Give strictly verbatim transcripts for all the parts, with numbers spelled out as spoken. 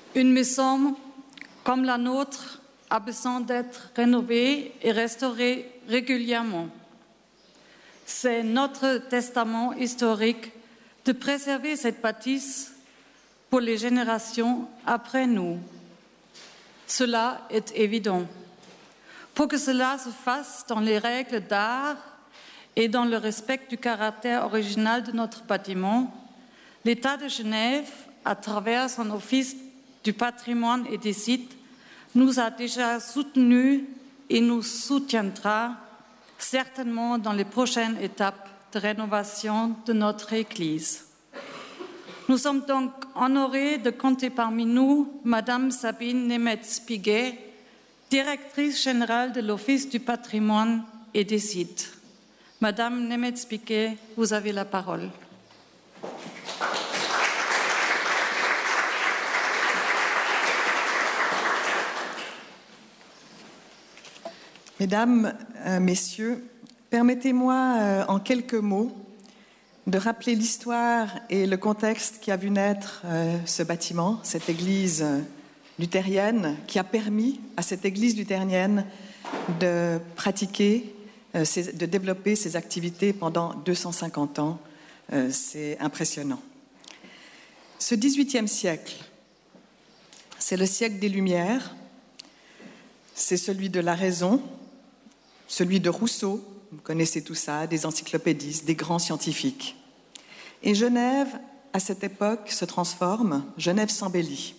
Une maison comme la nôtre a besoin d'être rénovée et restaurée régulièrement. C'est notre testament historique de préserver cette bâtisse pour les générations après nous. Cela est évident. Pour que cela se fasse dans les règles d'art et dans le respect du caractère original de notre bâtiment, l'État de Genève, à travers son office du patrimoine et des sites, nous a déjà soutenus et nous soutiendra certainement dans les prochaines étapes de rénovation de notre Église. Nous sommes donc honorés de compter parmi nous Madame Sabine Nemetz-Piguet, directrice générale de l'Office du patrimoine et des sites. Madame Nemetz-Piguet, vous avez la parole. Mesdames, euh, Messieurs, permettez-moi euh, en quelques mots de rappeler l'histoire et le contexte qui a vu naître euh, ce bâtiment, cette église euh, luthérienne, qui a permis à cette église luthérienne de pratiquer, euh, ses, de développer ses activités pendant deux cent cinquante ans. Euh, c'est impressionnant. Ce dix-huitième siècle, c'est le siècle des Lumières, c'est celui de la raison, celui de Rousseau, vous connaissez tout ça, des encyclopédistes, des grands scientifiques. Et Genève, à cette époque, se transforme, Genève s'embellit.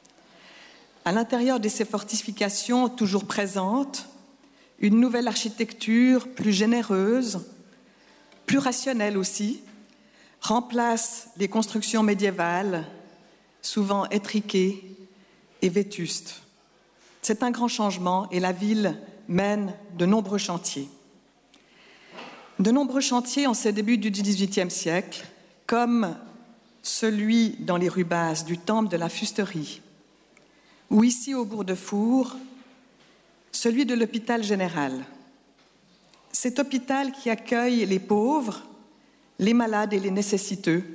À l'intérieur de ces fortifications toujours présentes, une nouvelle architecture plus généreuse, plus rationnelle aussi, remplace les constructions médiévales, souvent étriquées et vétustes. C'est un grand changement et la ville mène de nombreux chantiers. De nombreux chantiers en ces débuts du dix-huitième siècle, comme celui dans les rues basses du temple de la Fusterie, ou ici au bourg de Four, celui de l'hôpital général. Cet hôpital qui accueille les pauvres, les malades et les nécessiteux.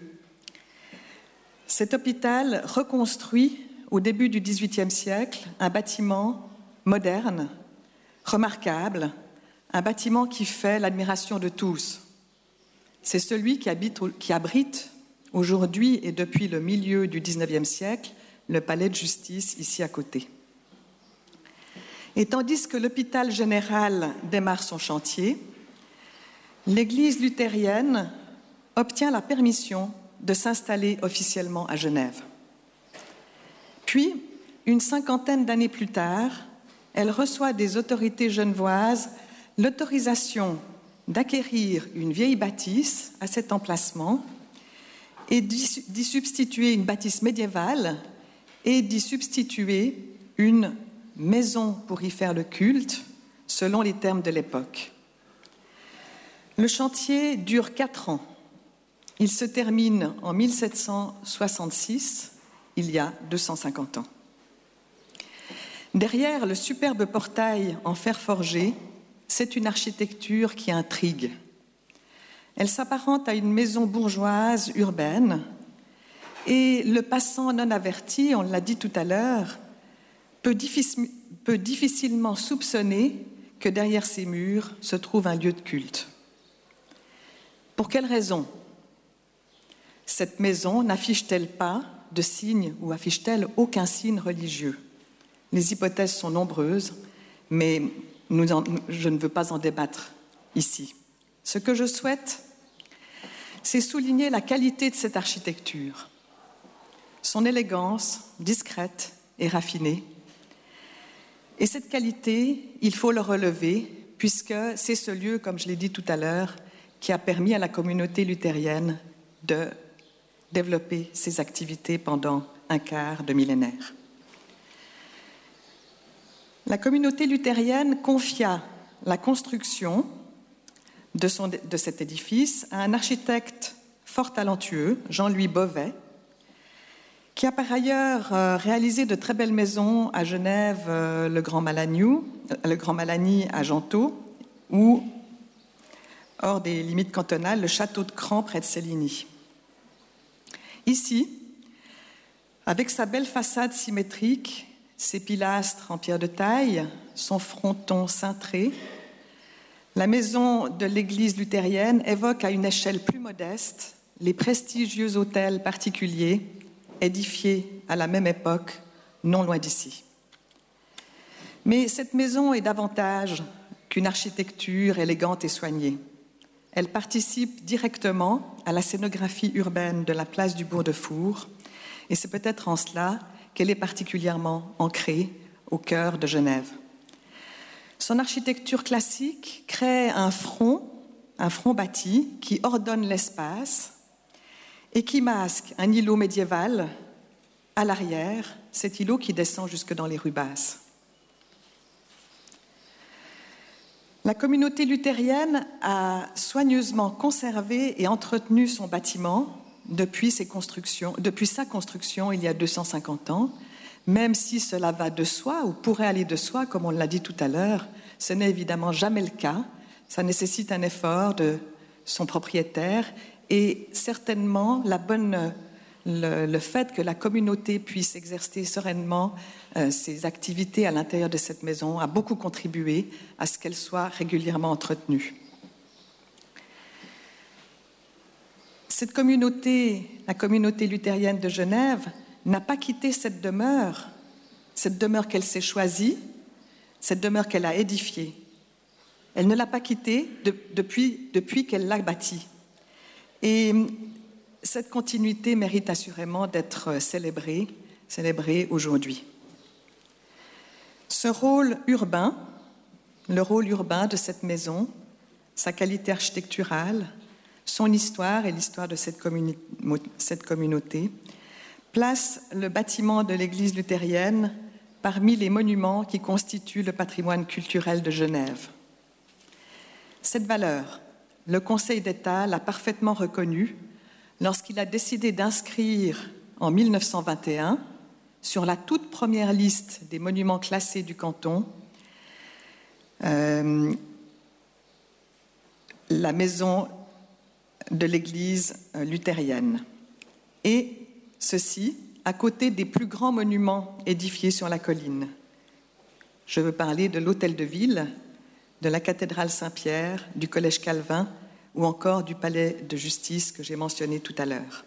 Cet hôpital reconstruit au début du dix-huitième siècle un bâtiment moderne, remarquable, un bâtiment qui fait l'admiration de tous. C'est celui qui, habite, qui abrite aujourd'hui et depuis le milieu du dix-neuvième siècle le palais de justice ici à côté. Et tandis que l'hôpital général démarre son chantier, l'église luthérienne obtient la permission de s'installer officiellement à Genève. Puis, une cinquantaine d'années plus tard, elle reçoit des autorités genevoises l'autorisation d'acquérir une vieille bâtisse à cet emplacement et d'y substituer une bâtisse médiévale et d'y substituer une maison pour y faire le culte, selon les termes de l'époque. Le chantier dure quatre ans. Il se termine en mille sept cent soixante-six, il y a deux cent cinquante ans. Derrière le superbe portail en fer forgé, c'est une architecture qui intrigue. Elle s'apparente à une maison bourgeoise urbaine et le passant non averti, on l'a dit tout à l'heure, peut, difficile, peut difficilement soupçonner que derrière ces murs se trouve un lieu de culte. Pour quelle raison cette maison n'affiche-t-elle pas de signe ou affiche-t-elle aucun signe religieux? Les hypothèses sont nombreuses, mais nous en, je ne veux pas en débattre ici. Ce que je souhaite, c'est souligner la qualité de cette architecture, son élégance discrète et raffinée. Et cette qualité, il faut le relever, puisque c'est ce lieu, comme je l'ai dit tout à l'heure, qui a permis à la communauté luthérienne de développer ses activités pendant un quart de millénaire. La communauté luthérienne confia la construction de, son, de cet édifice à un architecte fort talentueux, Jean-Louis Beauvais, qui a par ailleurs euh, réalisé de très belles maisons à Genève, euh, le Grand Malagnou, le Grand Malagny à Gentot, ou, hors des limites cantonales, le château de Cran près de Céligny. Ici, Avec sa belle façade symétrique, ses pilastres en pierre de taille, son fronton cintré, la maison de l'église luthérienne évoque à une échelle plus modeste les prestigieux hôtels particuliers édifiés à la même époque, non loin d'ici. Mais cette maison est davantage qu'une architecture élégante et soignée. Elle participe directement à la scénographie urbaine de la place du Bourg-de-Four, et c'est peut-être en cela qu'elle est particulièrement ancrée au cœur de Genève. Son architecture classique crée un front, un front bâti qui ordonne l'espace et qui masque un îlot médiéval à l'arrière, cet îlot qui descend jusque dans les rues basses. La communauté luthérienne a soigneusement conservé et entretenu son bâtiment depuis, ses constructions, depuis sa construction il y a deux cent cinquante ans, même si cela va de soi ou pourrait aller de soi, comme on l'a dit tout à l'heure, ce n'est évidemment jamais le cas. Ça nécessite un effort de son propriétaire et certainement la bonne, le, le fait que la communauté puisse exercer sereinement euh, ses activités à l'intérieur de cette maison a beaucoup contribué à ce qu'elle soit régulièrement entretenue. Cette communauté, la communauté luthérienne de Genève, n'a pas quitté cette demeure, cette demeure qu'elle s'est choisie, cette demeure qu'elle a édifiée. Elle ne l'a pas quittée de, depuis, depuis qu'elle l'a bâtie. Et cette continuité mérite assurément d'être célébrée, célébrée aujourd'hui. Ce rôle urbain, le rôle urbain de cette maison, sa qualité architecturale, son histoire et l'histoire de cette, communi- cette communauté, place le bâtiment de l'église luthérienne parmi les monuments qui constituent le patrimoine culturel de Genève. Cette valeur, le Conseil d'État l'a parfaitement reconnue lorsqu'il a décidé d'inscrire en mille neuf cent vingt et un, sur la toute première liste des monuments classés du canton, euh, la maison de l'église luthérienne. Et ceci à côté des plus grands monuments édifiés sur la colline. Je veux parler de l'Hôtel de Ville, de la cathédrale Saint-Pierre, du Collège Calvin ou encore du Palais de Justice que j'ai mentionné tout à l'heure.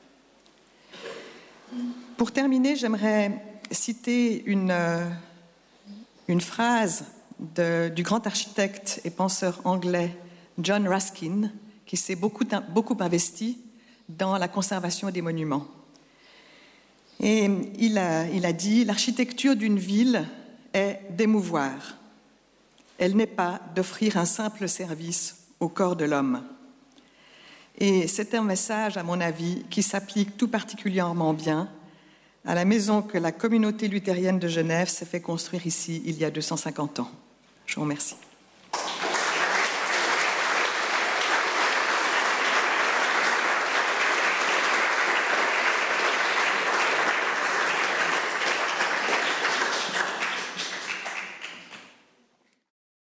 Pour terminer, j'aimerais citer une, une phrase de, du grand architecte et penseur anglais John Ruskin, qui s'est beaucoup, beaucoup investi dans la conservation des monuments. Et il a, il a dit « L'architecture d'une ville est d'émouvoir. Elle n'est pas d'offrir un simple service au corps de l'homme. » Et c'est un message, à mon avis, qui s'applique tout particulièrement bien à la maison que la communauté luthérienne de Genève s'est fait construire ici il y a deux cent cinquante ans. Je vous remercie.